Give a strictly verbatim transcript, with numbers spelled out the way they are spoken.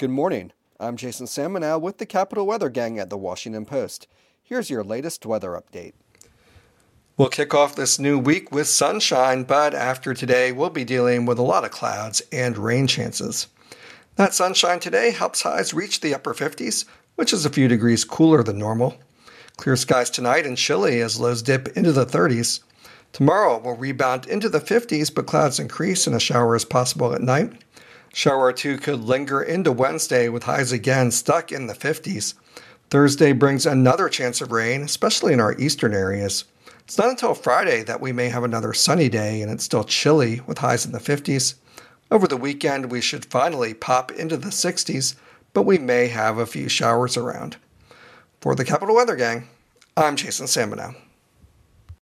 Good morning. I'm Jason Samanow with the Capital Weather Gang at the Washington Post. Here's your latest weather update. We'll kick off this new week with sunshine, but after today, we'll be dealing with a lot of clouds and rain chances. That sunshine today helps highs reach the upper fifties, which is a few degrees cooler than normal. Clear skies tonight and chilly as lows dip into the thirties. Tomorrow will rebound into the fifties, but clouds increase and a shower is possible at night. Shower or two could linger into Wednesday with highs again stuck in the fifties. Thursday brings another chance of rain, especially in our eastern areas. It's not until Friday that we may have another sunny day and it's still chilly with highs in the fifties. Over the weekend we should finally pop into the sixties, but we may have a few showers around. For the Capital Weather Gang, I'm Jason Samanow.